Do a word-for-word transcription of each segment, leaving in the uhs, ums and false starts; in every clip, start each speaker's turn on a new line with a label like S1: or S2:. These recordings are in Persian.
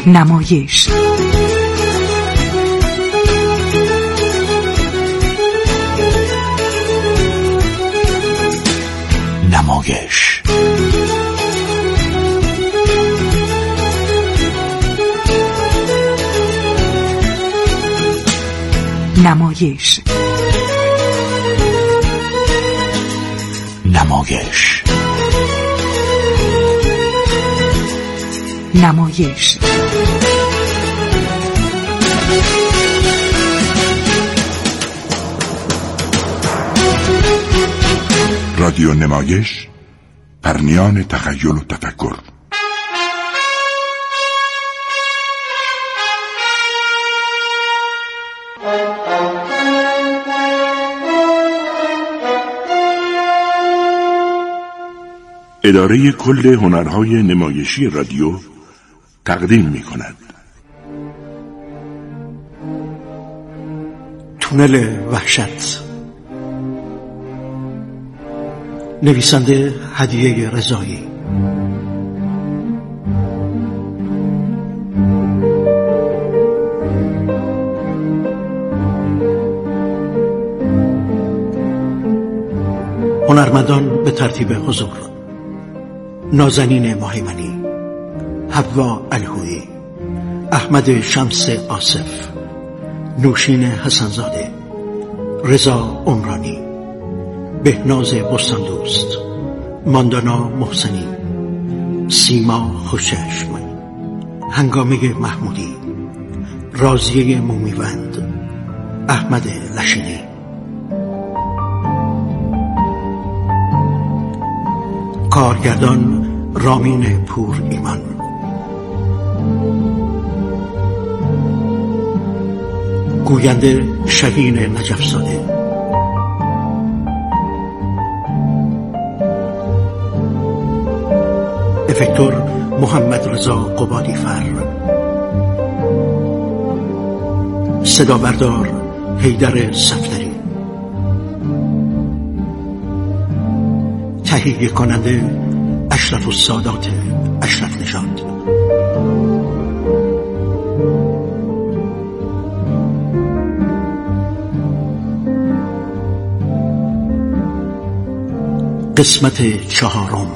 S1: نمایش. نمایش نمایش نمایش نمایش
S2: رادیو نمایش، پرنیان تخیل و تفکر. اداره کل هنرهای نمایشی رادیو تقدیم می کند
S3: تونل وحشت. نویسنده هدیه رضایی. هنرمندان به ترتیب حضور: نازنین ماهیمنی، حوا الهویی، احمد شمس آصف، نوشین حسنزاده، رضا عمرانی، بهناز بستاندوست، ماندانا محسنی، سیما خوشچشم، هنگامه محمودی، راضیه مومیوند، احمد لشینی. کارگردان رامین پور ایمان. گوینده شهین نجفزاده. افکتور محمد رضا قبادی فر. صدا بردار حیدر صفدری. تهیه کننده اشرف السادات اشرف نژاد. قسمت چهارم.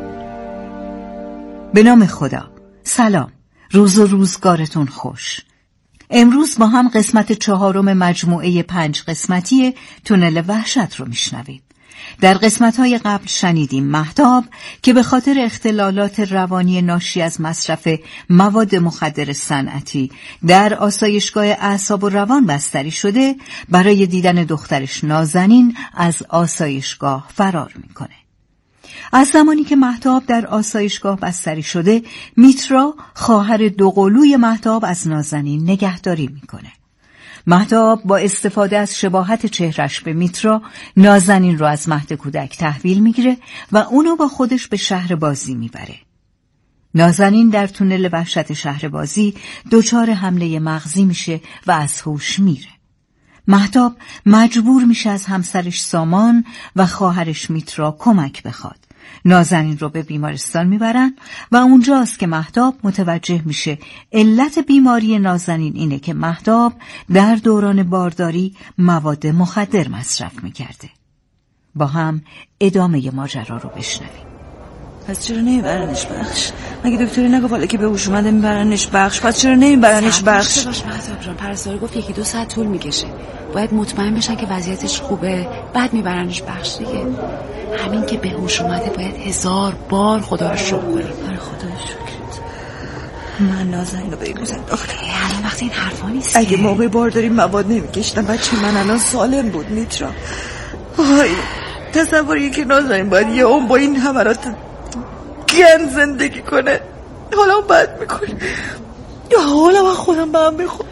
S1: به نام خدا. سلام، روز و روزگارتون خوش. امروز با هم قسمت چهارم مجموعه پنج قسمتی تونل وحشت رو میشنویم. در قسمت‌های قبل شنیدیم مهتاب که به خاطر اختلالات روانی ناشی از مصرف مواد مخدر صنعتی در آسایشگاه اعصاب و روان بستری شده، برای دیدن دخترش نازنین از آسایشگاه فرار میکنه. از زمانی که مهتاب در آسایشگاه بستری شده، میترا خواهر دوقلوی مهتاب از نازنین نگهداری میکنه. مهتاب با استفاده از شباهت چهرش به میترا، نازنین رو از مهد کودک تحویل میگیره و اونو با خودش به شهر بازی میبره. نازنین در تونل وحشت شهر بازی دچار حمله مغزی میشه و از هوش میره. مهتاب مجبور میشه از همسرش سامان و خواهرش میترا کمک بخواد. نازنین رو به بیمارستان میبرن و اونجاست که مهتاب متوجه میشه علت بیماری نازنین اینه که مهتاب در دوران بارداری مواد مخدر مصرف میکرده. با هم ادامه ماجرا رو بشنویم.
S4: پس چرا نمیبرنش بخش؟ مگه دکتری نگفت حالا که به هوش اومده میبرنش بخش؟ پس چرا نمیبرنش بخش؟
S5: باش مهتاب جان، پرستار گفت یکی دو ساعت طول میکشه. باید مطمئن بشن که وضعیتش خوبه، بعد میبرنش بخش دیگه. همین که به هوش اومده باید هزار بار خدا رو شکر کنیم.
S4: برای خدا شکرت. من نازنین رو بگوزم داخل.
S5: الان وقتی این حرفا نیست.
S4: اگه موقع بارداری مواد نمیکشتم بچه من الان سالم بود میترا. وای تصوری که نازنین باید یه اون با این حملات گند زندگی کنه. حالا بد میکنه. حالا من خودم به هم بخور.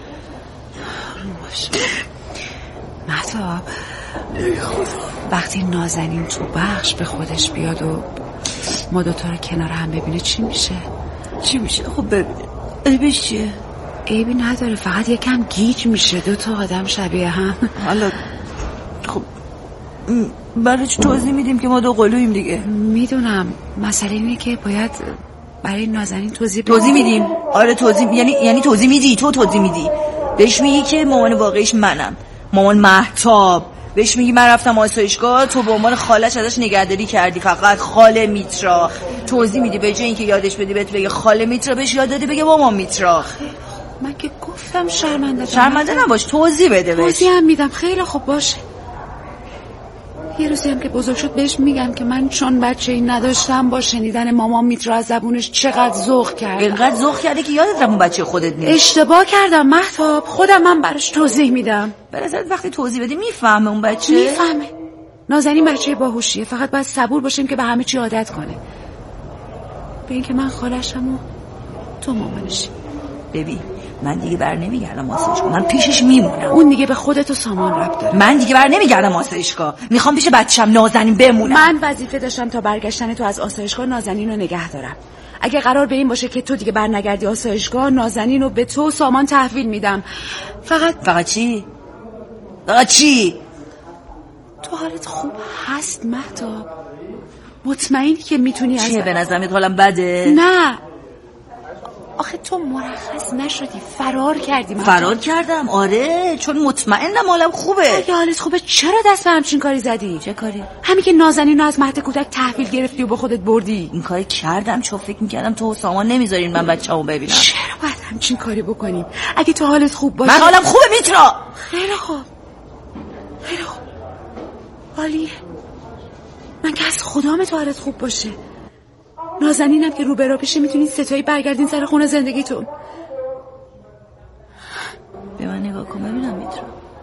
S5: باشه مهتاب، وقتی نازنین تو بخش به خودش بیاد و ما دوتا رو کنار هم ببینه چی میشه؟
S4: چی میشه؟ خب ببینه عیبش چیه؟
S5: عیبی نداره، فقط یکم گیج میشه. دوتا آدم شبیه هم.
S4: حالا خب برای چی توضیح میدیم که ما دو قلویم دیگه؟
S5: میدونم، مسئله اینه که باید برای نازنین توضیح
S4: توضیح میدیم؟ آره توضیح، یعنی یعنی توضیح میدی؟ تو توضیح میدی؟ بهش میگی که مامان واقعیش منم، مامان مهتاب. بهش میگی من رفتم آسایشگاه، تو به عنوان خاله‌اش ازش نگهداری کردی، فقط خاله میترا. توضیح میدی به جای اینکه یادش بدی بهت بگه خاله میترا، بهش یاد دادی بگه مامان میترا.
S5: من که گفتم شرمنده
S4: شرمنده نباش، توضیح بده بهش.
S5: توضیح هم میدم. خیلی خوب باشه. یه روزی هم که بزرگ شد بهش میگم که من چون بچه‌ای نداشتم با شنیدن مامان میترا از زبونش چقدر ذوق کرد.
S4: اینقدر ذوق کرده که یادت رفت اون بچه خودت نیست.
S5: اشتباه کردم مهتاب، خودم من براش توضیح میدم.
S4: به نظرت وقتی توضیح بدی میفهمه اون بچه؟
S5: میفهمه. نازنین بچه باهوشیه، فقط باید صبور باشیم که به همه چی عادت کنه. به اینکه من خالشم و تو مامانشی.
S4: ببین من دیگه بر نمیگردم آسایشگاه، من پیشش میمونم.
S5: اون دیگه به خودت و سامان ربط داره.
S4: من دیگه بر نمیگردم آسایشگاه، میخوام پیش بچه‌م نازنین بمونم.
S5: من وظیفه داشتم تا برگشتن تو از آسایشگاه نازنین رو نگه دارم. اگه قرار به این باشه که تو دیگه بر نگردی آسایشگاه، نازنین رو به تو و سامان تحویل میدم. فقط
S4: فقط چی؟ فقط چی؟
S5: تو حالت خوب هست مهتاب؟ مطمئنی که میتونی از
S4: چیه به نظرت حالم بده؟
S5: نه آخه تو مرخص نشدی، فرار کردی. من
S4: فرار کردم آره، چون مطمئنم حالم خوبه.
S5: اگه حالت خوبه چرا دست به همچین کاری زدی؟
S4: چه کاری؟
S5: همین که نازنین رو از مهد کودک تحویل گرفتی و به خودت بردی.
S4: این کاری کردم چون فکر میکردم تو و سامان نمیذارین من بچه‌مو ببینم.
S5: چرا باید همچین کاری بکنیم؟ اگه تو حالت خوب باشه.
S4: من حالم خوبه میترا.
S5: خیلی خوب خیلی خوب عالیه. من که از خدام تو حالت خوب باشه. نازنینم که رو به رو پیشه، میتونین ستایی برگردین سر خونه زندگیتون.
S4: به من نگاه کن ببینم میترا.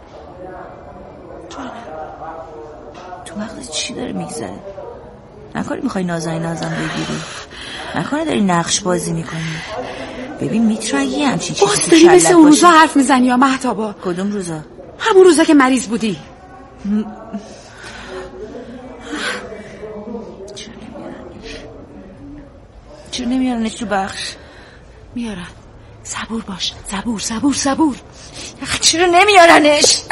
S4: تو وقت چی داره میگذره؟ نکنی میخوای نازنین ازم بگیری؟ نکنه داری نقش بازی میکنی؟ ببین میترا یه همچین چیزی
S5: باز داری مثل اون روزا حرف میزنی یا مهتابا؟
S4: کدوم روزا؟
S5: همون روزا که مریض بودی. م...
S4: چرا نمیارنش تو بخش؟
S5: میارن. صبور باش، صبور صبور صبور.
S4: چرا نمیارنش؟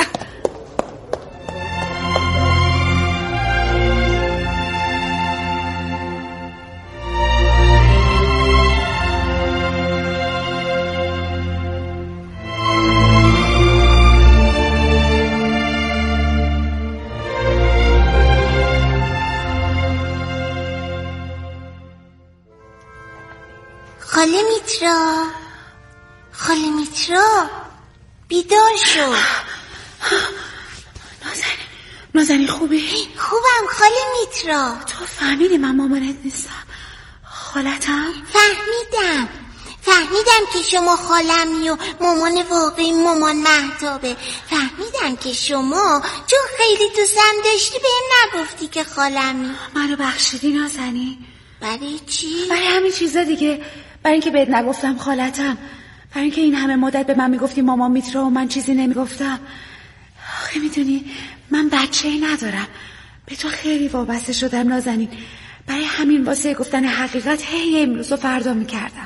S6: خاله میترا، خاله میترا بیدار شو.
S5: نازنین نازنین خوبی؟
S6: خوبم خاله میترا.
S5: تو فهمیدی من مامانت نیستم؟ خالتم؟
S6: فهمیدم فهمیدم که شما خالمی و مامان واقعی مامان مهتابه. فهمیدم که شما چون خیلی دوستم داشتی بهم نگفتی که خالمی.
S5: منو بخشیدی نازنین؟
S6: برای چی؟
S5: برای همین چیزا دیگه. برای اینکه بهت نگفتم خالتم، برای اینکه این همه مدت به من میگفتی مامان میترا و من چیزی نمیگفتم. آخه میدونی من بچه‌ای ندارم، به تو خیلی وابسته شدم نازنین. برای همین واسه گفتن حقیقت هی امروز و فردا میکردم.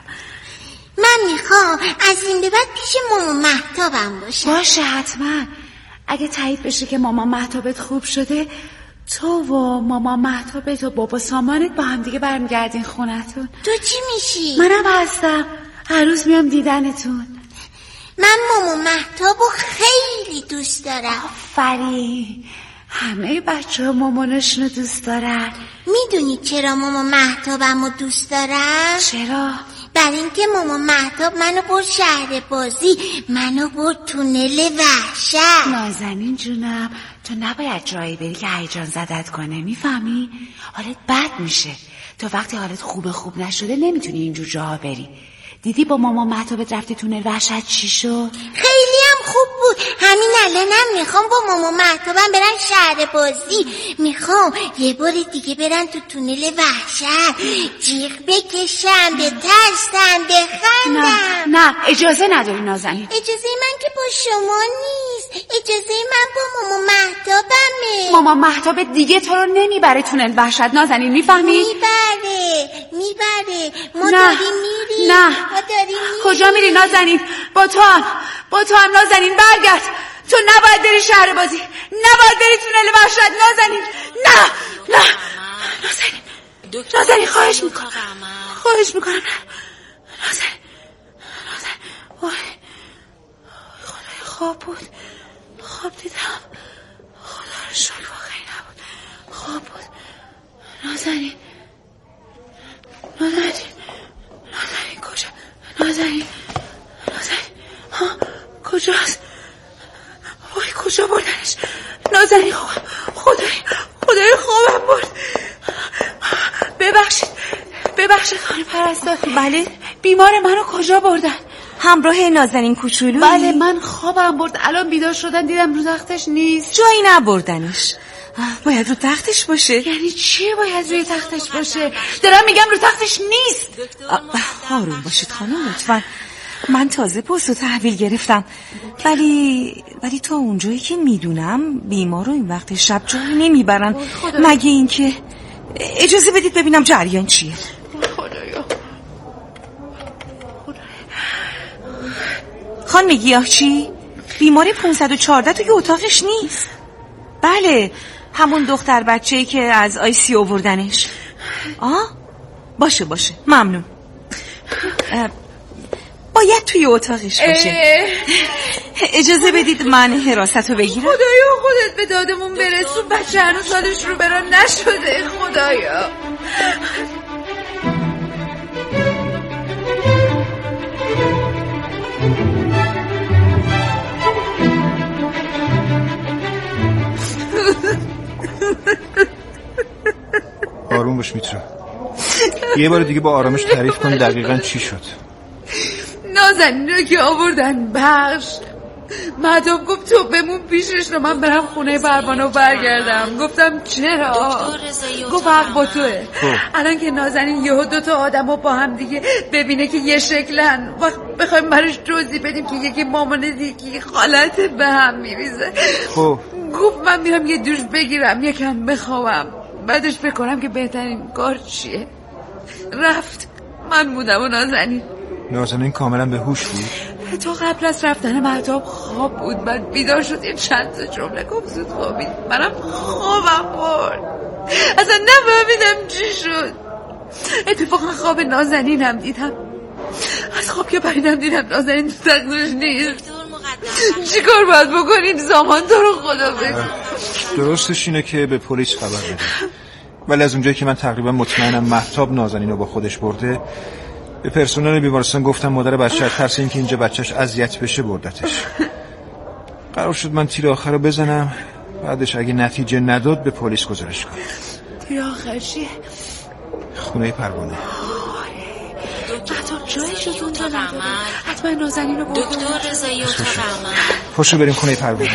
S6: من میخوام از این به بعد پیش مامان مهتابم باشه.
S5: باشه حتما. اگه تایید بشه که مامان مهتابت خوب شده، تو و مامان مهتابت و بابا سامانت با هم دیگه برمیگردین خونتون.
S6: تو چی میشی؟
S5: منم هستم، هر روز میام دیدنتون.
S6: من مامان مهتابو خیلی دوست دارم.
S5: آفرین، همه بچه ها مامانشونو دوست دارن.
S6: میدونی چرا مامان مهتابمو دوست دارم؟
S5: چرا؟
S6: برای اینکه مامان مهتاب منو برد شهر بازی، منو برد تونل وحشت.
S5: نازنین جونم، تو نباید جایی بری که هیجان زدت کنه، میفهمی؟ حالت بد میشه. تو وقتی حالت خوب خوب نشده نمیتونی اینجور جاها بری. دیدی با مامان مهتابت رفتی تونل وحشت چی شد؟
S6: خیلی هم خوب بود. همین الانم میخوام با مامان مهتابم برن شهر بازی. میخوام یه بار دیگه برن تو تونل وحشت، جیغ بکشن، بترسن، بخندن.
S5: نه نه اجازه نداری نازنین.
S6: اجازه من که با شما نیست، اجازه من با مامان مهتابمه.
S5: مامان مهتابت دیگه تو رو نمیبره تونل وحشت نازنین، میفهمی؟
S6: میبره میبره ما
S5: نه.
S6: داریم میریم.
S5: نه
S6: ما داریم میریم.
S5: کجا میری نازنین؟ با تو هم با تو هم نازنین برگرد. تو نباید بری شهر بازی، نباید بری تونل وحشت نازنین. نه نه نازنین نازنین خواهش میکنم خواهش میکنم نازنین نازنین وای خدای خواب بود خواب دیدم خدا رو شکر واقعی نبود خواب بود نازنین نازنین نازنین کجا نازنین نازنین ها کجاست وای کجا بردنش نازنین خواب خدای خدای خوابم برد ببخشید ببخشید خانم پرستار
S7: بله
S5: بیمار منو کجا بردن
S7: همراه نازنین کوچولو
S5: بله من خوابم برد الان بیدار شدن دیدم رو تختش نیست
S7: جایی نبردنش باید رو تختش باشه
S5: یعنی چی باید روی تختش باشه دارم میگم رو تختش نیست
S7: آروم باشید خانم لطفا من تازه پست و تحویل گرفتم ولی ولی تا اونجایی که میدونم بیمار رو این وقت شب جایی نمیبرن مگه اینکه اجازه بدید ببینم جریان چیه
S5: خدایا
S7: خانم گیاهچی بیمار پانصد و چهارده توی اتاقش نیست بله همون دختر بچه‌ای که از آی سی آوردنش آه باشه باشه ممنون باید توی اتاقش باشه اجازه بدید من حراست رو بگیرم
S5: خدایا خودت به دادمون برسون بچه هنوز سالش رو بران نشده خدایا
S8: آروم باش میترا یه بار دیگه با آرامش تعریف کن دقیقاً چی شد
S5: نازنین رو که آوردن بخش مهتاب گفت تو بمون پیشش رو من برم خونه پروانه و برگردم گفتم چرا گفت حق با توه الان که نازنین یهو دوتا آدم رو با هم دیگه ببینه که یه شکلن وقت بخوایم برش جزی بدیم که یکی مامانه دیگه خالت به هم میریزه
S8: خب
S5: گفت من میرم یه دوش بگیرم یکم بخوابم بعدش بکنم که بهترین کار چیه رفت من بودم و نازنین
S8: نازنین کاملا به هوش بود
S5: تو قبل از رفتن مهتاب خواب بود بعد بیدار شد یه چند تا جمله گفت زود خوابید منم خوابم برد اصلا نفهمیدم چی شد اتفاقا خواب نازنینم دیدم از خواب که پریدم دیدم نازنین تو تختش نیست چی کار باید بکنید زمان تو رو خدا بگو
S8: درستش اینه که به پلیس خبر بدید ولی از اونجایی که من تقریبا مطمئنم مهتاب نازنین رو با خودش برده به پرسنل بیمارستان گفتم مادر بچه ترس این که اینجا بچهش اذیت بشه بردتش قرار شد من تیر آخر رو بزنم بعدش اگه نتیجه نداد به پلیس گزارش کنم
S5: تیر آخر چیه؟
S8: خونه پروانه
S5: حتی جایش رو اونجا نداره حتما نازنین رو برده
S6: دکتر رضایی اتاق عمل
S8: پاشو بریم خونه پروانه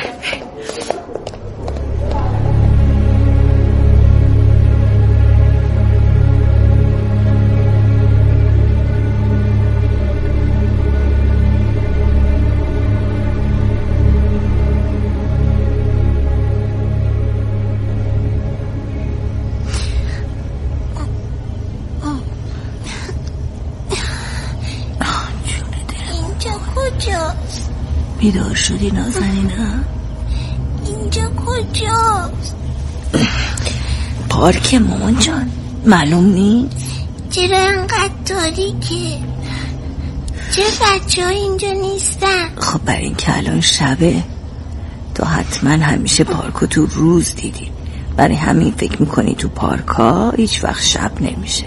S1: بیدار شدی نازنینم؟
S6: اینجا کجاست؟
S1: پارک مامان جان معلوم نیست
S6: چرا انقدر تاریکه؟ چرا بچه ها اینجا نیستن؟
S1: خب برای این که الان شبه تو حتما همیشه پارکو تو روز دیدی برای همین فکر میکنی تو پارکا هیچ وقت شب نمیشه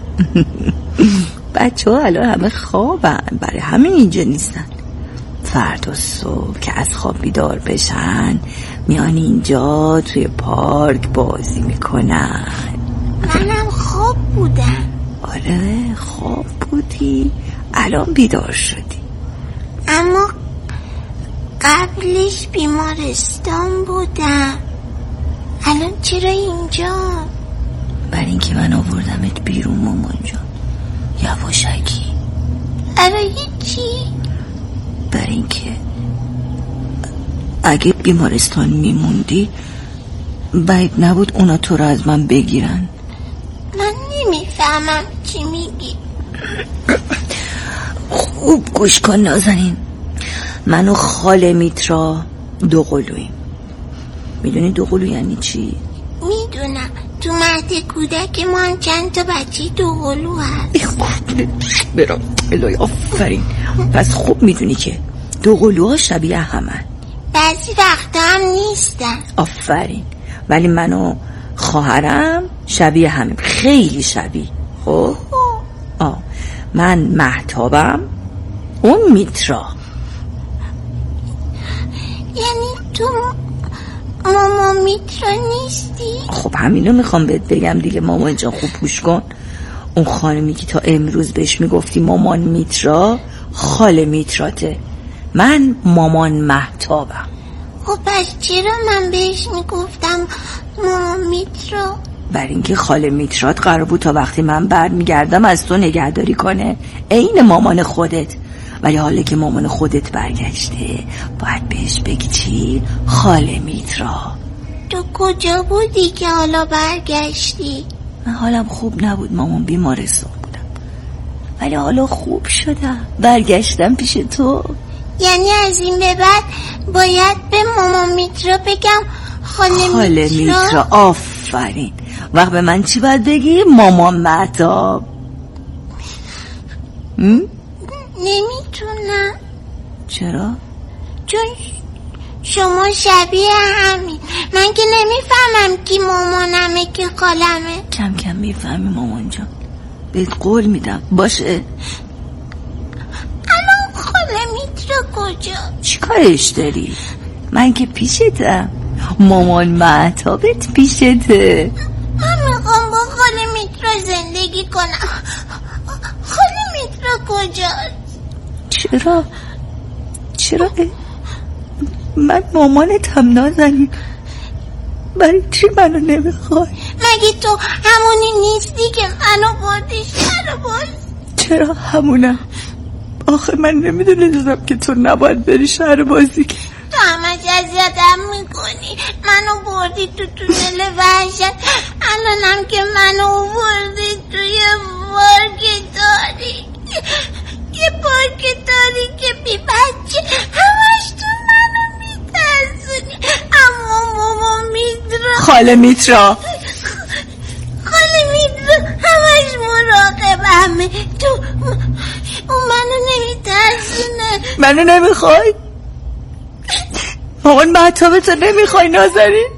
S1: بچه ها الان همه خوابن برای همین اینجا نیستن فردا صبح که از خواب بیدار بشن میان اینجا توی پارک بازی میکنن
S6: منم خواب بودم
S1: آره خواب بودی الان بیدار شدی
S6: اما قبلش بیمارستان بودم الان چرا اینجا؟
S1: برای اینکه من آوردمت بیرون مامان جان یواشکی
S6: برای چی؟
S1: برای اینکه اگه بیمارستان میموندی باید نبود اونا تو رو از من بگیرن
S6: من نمیفهمم چی میگی
S1: خوب گوش کن نازنین من و خاله میترا دو قلویم میدونی دو قلو یعنی چی؟
S6: میدونم تو مهد کودک ما هم چند تا بچه دوقلو هست.
S7: برام الهی آفرین. پس خوب میدونی که دوقلوها شبیه همن.
S6: بعضی وقتا هم نیستن.
S7: آفرین. ولی من و خواهرم شبیه همیم، خیلی شبیه. خب آه من مهتابم، اون میترا.
S6: یعنی تو ماما میترا نیستی؟
S7: خب همینو میخوام بهت بگم دیگه مامان جان. خوب گوش کن. اون خانمی که تا امروز بهش میگفتی مامان میترا، خاله میتراته. من مامان مهتابم.
S6: خب پس چرا من بهش میگفتم مامان میترا؟
S7: برای اینکه خاله میترات قرار بود تا وقتی من برمیگردم از تو نگهداری کنه، عین مامان خودت. ولی حالا که مامان خودت برگشته باید بهش بگی چی؟ خاله میترا.
S6: تو کجا بودی که حالا برگشتی؟
S7: من حالم خوب نبود مامان، بیمارستان بودم، ولی حالا خوب شدم، برگشتم پیش تو.
S6: یعنی از این به بعد باید به مامان میترا بگم خاله,
S7: خاله میترا؟ میترا آفرین. وقت به من چی باید بگی؟ مامان مهتاب.
S6: نمیتونم.
S7: چرا؟
S6: چون شما شبیه همین. من که نمیفهمم کی مامانمه کی خالمه.
S7: کم کم میفهمی مامان جان، بهت قول میدم. باشه.
S6: الان خاله میترا کجا؟
S7: چی کارش داری؟ من که پیشتم، مامان مهتابت پیشته.
S6: من میخوام با خاله میترا زندگی کنم. خاله میترا کجاست؟
S7: چرا؟ چرا؟ من مامانتم نازنین. برای چی منو نمیخوای؟
S6: مگه تو همونی نیستی که منو بردی شهر باز؟
S7: چرا همونم؟ آخه من نمیدونستم که تو نباید بری شهر بازی. که
S6: تو همش اذیتم میکنی. منو بردی تو تونل وحشت، الانم که منو بردی توی پارک تاریک. یه پارک تاریک که بی بچه همش تو منو میترسونی. اما ماما میترا،
S7: خاله میترا،
S6: خاله میترا همش مراقبمه. تو اون منو نمیترسونه.
S7: منو نمیخوای؟ مامان مهتابتو نمیخوای نازنین؟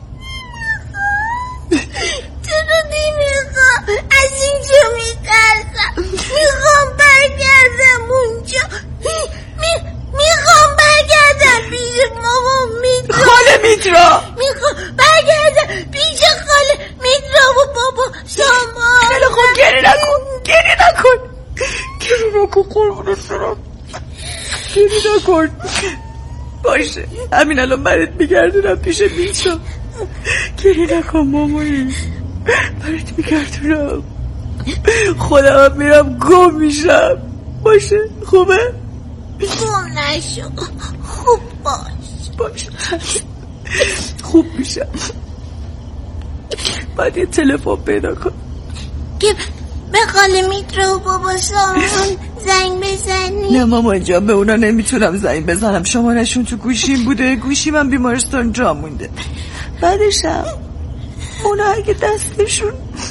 S6: چرا نمیخوام؟ از اینجا میترسم. میخوام برگردم اونجا. می... میخوام برگردم پیش مامان میترا.
S7: خاله میترا
S6: میخوام برگردم پیش خاله میترا و بابا سامان.
S7: خیلی خوب، گریه نکن، گریه نکن، گریه نکن قربونت برم، گریه نکن. باشه همین الان برات میگردونم پیش میترا. گریه نکن مامانی، برات میگردونم. خودم هم میرم گم میشم. باشه خوبه؟
S6: گم نشو، خوب باش.
S7: باشه خوب میشم. باید یه تلفن پیدا کن
S6: که به خاله میترا و بابا سامان زنگ بزنی.
S7: نه مامان جان، به اونا نمیتونم زنگ بزنم، شمارشون تو گوشیم بوده، گوشی من بیمارستان جا مونده. بعدشم اونا اگه دستشون،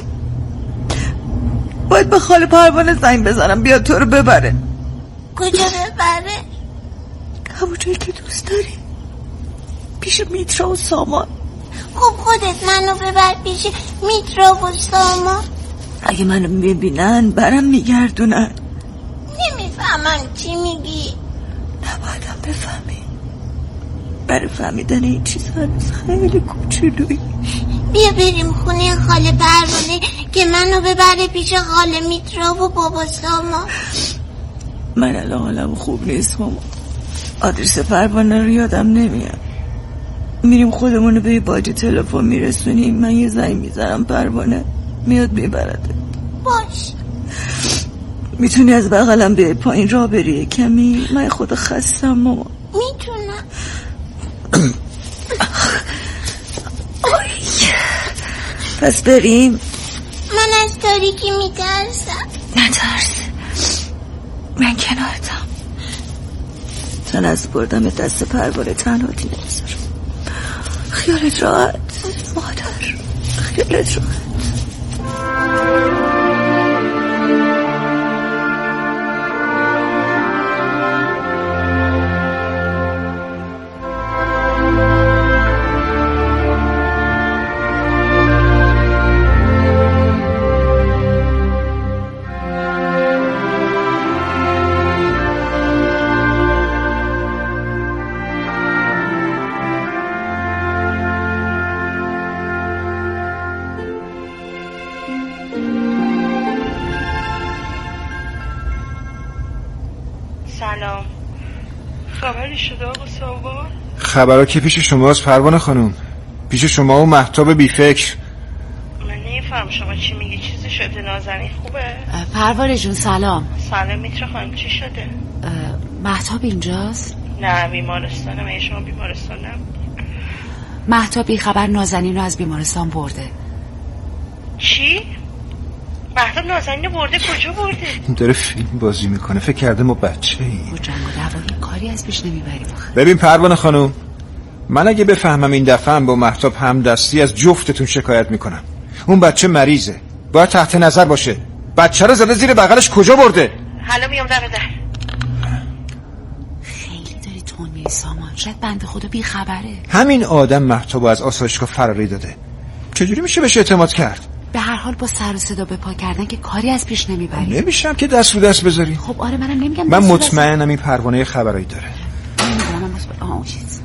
S7: باید به خاله پروانه زنگ بزنم بیاد تو رو ببره.
S6: کجا ببره؟
S7: همون جایی که دوست داری، پیش میترا و سامان.
S6: خب خودت منو ببر پیش میترا و سامان.
S7: اگه منو میبینن برم میگردونن.
S6: نمیفهمم چی میگی.
S7: نبایدم بفهمی. برای فهمیدن این چیز هنوز خیلی کوچولویی.
S6: بیا بریم خونه خاله پروانه که منو ببره پیش خاله میترا و بابا سامان.
S7: من الان حالم خوب نیست ماما. آدرس پروانه رو یادم نمیاد. میریم خودمونو به یه باجه تلفن میرسونیم، من یه زنگ میزنم پروانه میاد میبرده.
S6: باش.
S7: میتونی از بغلم به پایین راه بری کمی؟ من خود خستم ماما.
S6: میتونم.
S7: پس بریم.
S6: من از تاریکی میترسم.
S7: نترس، من کنارتم. تن از بردم دست پروانه تنهاتی نمیذارم. خیالت راحت مادر، خیالت راحت.
S9: سلام. خبری شده آقا ساواک؟
S8: خبرها که پیش شماست پروانه خانم، پیش شما و مهتاب بی فکر.
S9: من نمیفهم شما چی میگی. چیزی شده؟ نازنین خوبه؟
S5: پروانه جون سلام.
S9: سلام میترا خانم، چی شده؟
S5: مهتاب اینجاست؟
S9: نه بیمارستانه. من شما بیمارستان نبودی؟
S5: مهتاب بی خبر نازنین رو از بیمارستان برده.
S9: چی؟ مهتاب نازنین رو برده؟ کجا برده؟
S8: داره فیلم بازی میکنه، فکر کرده ما بچه ای.
S5: با جنگ و دوایی کاری از پیش نمیبریم.
S8: ببین پروانه خانم، من اگه بفهمم این دفعه هم با مهتاب همدستی از جفتتون شکایت میکنم. اون بچه مریضه، باید تحت نظر باشه. بچه رو زده زیر بغلش، کجا برده؟
S9: حالا میام در در.
S5: خیلی داری تون میری سامان، شاید بنده خدا بی خبره.
S8: همین آدم مهتاب از آسایشگاه فراری داده، چجوری میشه بهش اعتماد کرد؟
S5: به هر حال با سر و صدا به پا کردن که کاری از پیش نمیبریم.
S8: نمیشم که دست رو دست بذاری.
S5: خب آره منم نمیگم.
S8: من مطمئنم این پروانه خبرایی داره.
S5: نمیدونم من مطمئن. آه چیز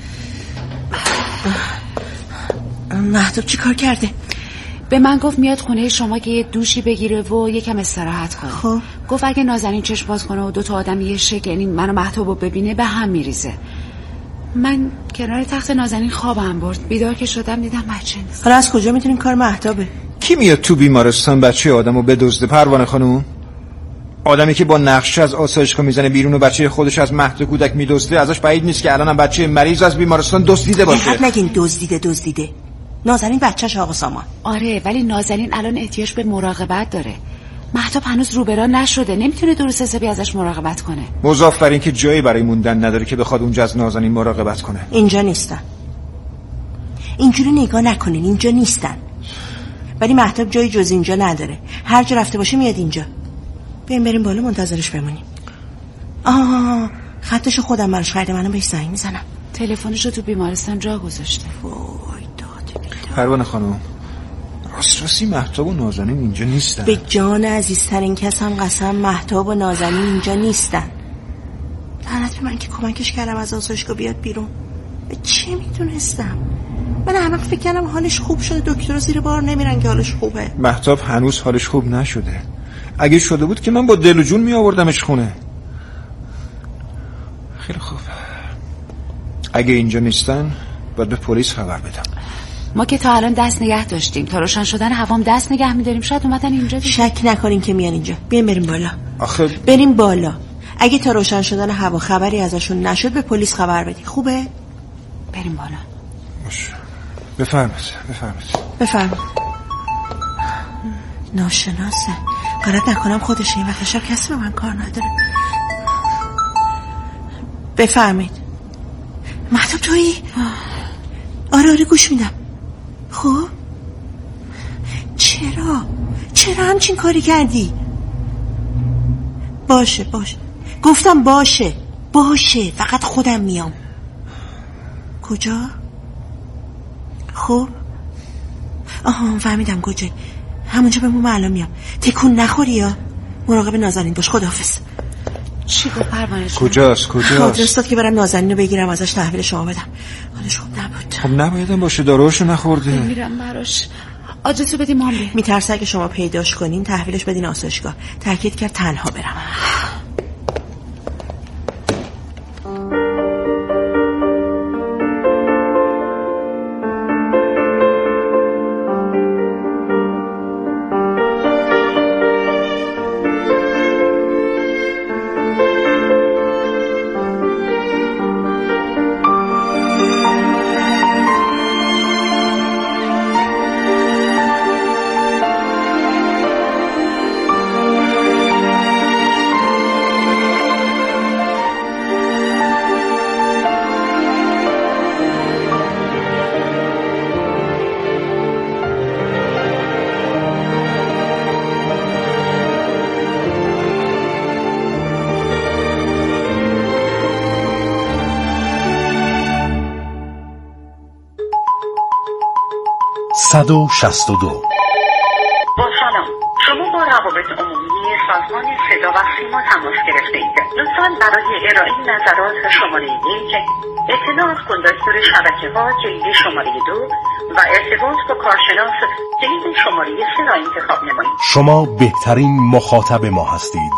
S4: مهتاب چی کار کرده؟
S5: به من گفت میاد خونه شما که یه دوشی بگیره و یکم استراحت کنه.
S4: خب
S5: گفت اگه نازنین چشم باز کنه و دو تا آدم یه شکل، یعنی منو مهتابو ببینه به هم میریزه. من کنار تخت نازنین خوابم برد، بیدار که شدم دیدم بچه نیست.
S4: حالا از کجا میدونین کار مهتابه؟
S8: کی میاد تو بیمارستان بچه آدمو بدزده پروانه خانم؟ آدمی که با نقشه از آسایشگاه میزنه بیرون و بچه خودش از مهد کودک میدزده، ازش بعید نیست که الانم بچه مریض از بیمارستان دزدیده باشه.
S4: حد نگین دزدیده دزدیده. نازنین بچه‌ش آقا سامان.
S5: آره ولی نازنین الان احتیاج به مراقبت داره. مهتاب هنوز روبرا نشده، نمیتونه درست حسابی ازش مراقبت کنه.
S8: مضاف بر این که جایی برای موندن نداره که بخواد اونجا از نازنین مراقبت کنه.
S4: اینجا نیستن. اینجوری نگاه نکنین، اینجا نیستن. ولی مهتاب جایی جز اینجا نداره. هر جا رفته باشه میاد اینجا. بریم بریم بالا منتظرش بمونیم. آه خطشو خودم براش خریدم، منم بهش زنگ میزنم.
S5: تلفنشو تو بیمارستان جا گذاشته.
S4: وای داد بیداد.
S8: پروانه خانم، راست راستی مهتاب و نازنین اینجا نیستن.
S4: به جان عزیزترین کسم قسم مهتاب و نازنین اینجا نیستن. لعنت به من که کمکش کردم از آسایشگاه بیاد بیرون. به چه میدونستم؟ من احمق فکر کردم حالش خوب شده، دکترها زیر بار نمیرن که حالش خوبه.
S8: مهتاب هنوز حالش خوب نشده. اگه شده بود که من با دل و جون می آوردمش خونه. خیلی خوب، اگه اینجا نیستن باید به پلیس خبر بدم.
S5: ما که تا الان دست نگه داشتیم، تا روشن شدن هوام دست نگه می‌داریم، شاید اومدن اینجا دیگه.
S4: شک نکنین که میان اینجا. بیایم بریم بالا.
S8: آخه
S4: بریم بالا. اگه تا روشن شدن هوا خبری ازشون نشد به پلیس خبر بدی. خوبه؟
S5: بریم بالا.
S8: باشه. بفرمایید بفرمایید
S4: بفرمایید. ناشناسه. غلط نکنم خودشه، این وقت شب کسی به من کار نداره. بفرمایید. مهتاب تویی؟ آره آره گوش میدم. خب چرا؟ چرا همچین کاری کردی؟ باشه باشه گفتم باشه باشه فقط خودم میام. کجا؟ خب آها فهمیدم کجایی. همونجا بمون، من الان میام. تکون نخوری یا مراقب نازنین باش. خداحافظ.
S5: چی گفت پروانه؟
S8: کجاست کجاست؟
S4: آدرس که برم نازنین رو بگیرم ازش تحویل شما بدم. حالش خوب نبود.
S8: خب نبایدم باشه، داروشو نخورده.
S5: میرم براش. آدرسو بدیم ما بریم.
S4: میترسه اگه شما پیداش کنین تحویلش بدین آسایشگاه. تاکید کرد تنها برم.
S10: صد و شصت و دو.
S11: با سلام، شما با روابط عمومی سازمان صدا و سیما تماس گرفته اید. لطفاً برای ارائه نظرات شماره یک، اطلاع از کندکتور شبکه ها جلد شماره دو و ارتباط با کارشناس جلد شماره سه را انتخاب نمایید.
S10: شما بهترین مخاطب ما هستید.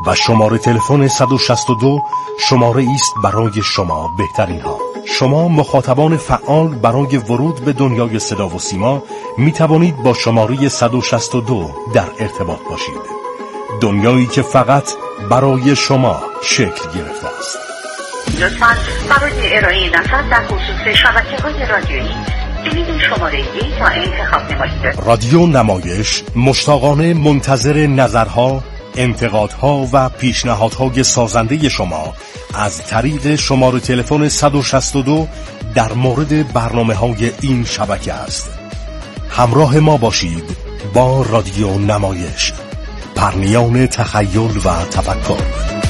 S10: و شماره تلفن صد و شصت و دو شماره است برای شما بهترین ها. شما مخاطبان فعال برای ورود به دنیای صدا و سیما می توانید با شماره صد و شصت و دو در ارتباط باشید. دنیایی که فقط برای شما شکل گرفته است.
S11: لطفاً برای ارائه نظر در خصوص شبکه‌های رادیویی کلید شماره یک تا انتخاب نمایید.
S10: رادیو نمایش مشتاقانه منتظر نظرها، انتقادها و پیشنهادهای سازنده شما از طریق شماره تلفن صد و شصت و دو در مورد برنامه‌های این شبکه است. همراه ما باشید با رادیو نمایش، پرنیان تخیل و تفکر.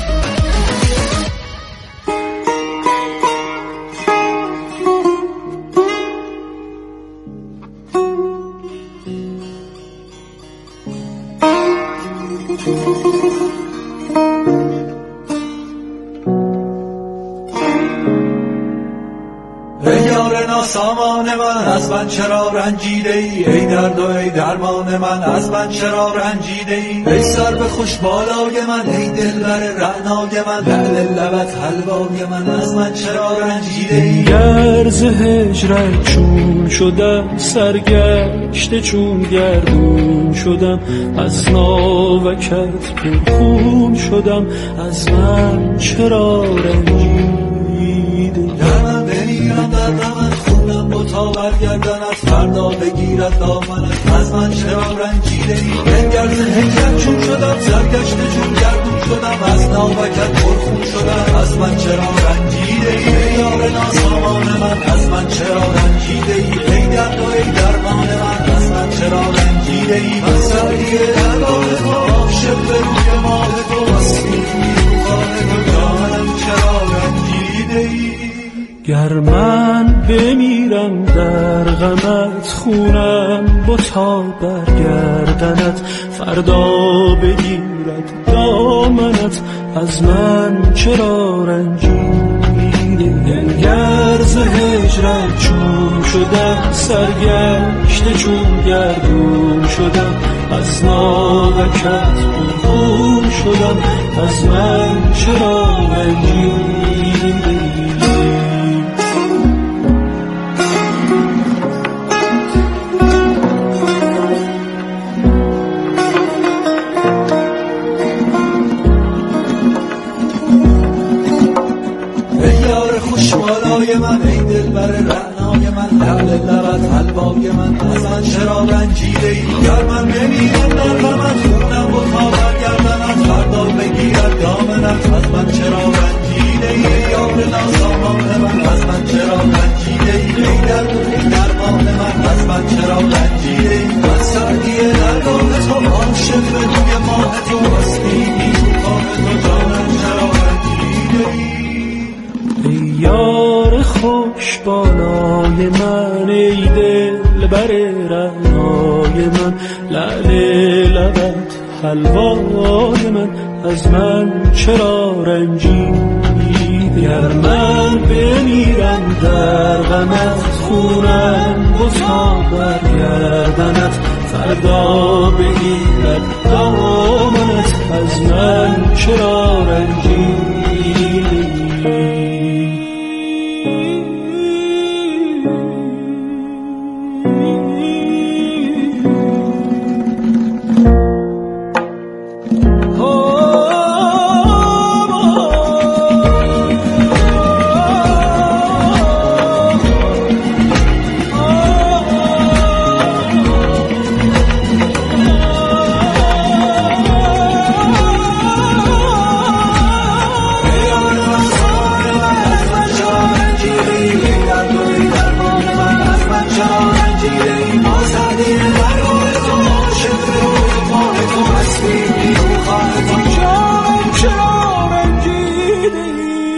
S12: سامان من از من چرا رنجیده ای؟ ای درد و ای درمان من از من چرا رنجیده ای؟ ای سر به خوش بالای من، ای دلبر رعنای من، لعل لبت حلوای من از من چرا رنجیده ای؟
S13: گرز هجرت چون شدم، سرگشته چون گردون شدم، از ناوکت پرخون شدم، از من چرا رنجیده ای؟ در من بمیرم در من خونم بتا برگردنت، فردا بگیرد دامنت از من چرا رنجیده ای؟ من گرز هجرت چون شدم، سرگشته چون گردون شدم، از ناوکت پرخون شدم، از من چرا رنجیده ای؟ ای یار ناسامان من از من چرا رنجیده ای؟ ای درد و ای درمان من از من چرا رنجیده ای؟ من سعی درگاه تو عاشق به روی ماه تو، مسیحی رو خانه تو جانم چرا رنجیده ای؟ گر من بمیرم در غمت، خونم بتا برگردنت، فردا بگیرد دامنت، از من چرا رنجیده؟ گرز هجرت چون شدم، سرگشته چون گردون شدم، از ناوکت پرخون شدم، از من چرا رنجیده؟ من ای دلبر رعنای من، لعل لبت حلوای من از من چرا رنجیده ای؟ گر من بمیرم در غمت، خونم بتا برگردنت، فردا بگیرد دامنت از من چرا رنجیده ای؟ ای یار ناسامان من از من چرا رنجیده ای؟ ای درد و ای درمان من از من چرا رنجیده ای؟ من سعدی درگاه تو عاشق به روی ماه تو، مسیحی رو خانه تو جانم چرا رنجیده ای؟ ای یار خوش بالای من، ای دل بر رعنای من، لعل لبت حلوای من از من چرا رنجیده؟ گر من بمیرم در غمت، خونم بتا برگردنت، فردا بگیرد دامنت، از من چرا رنجیده؟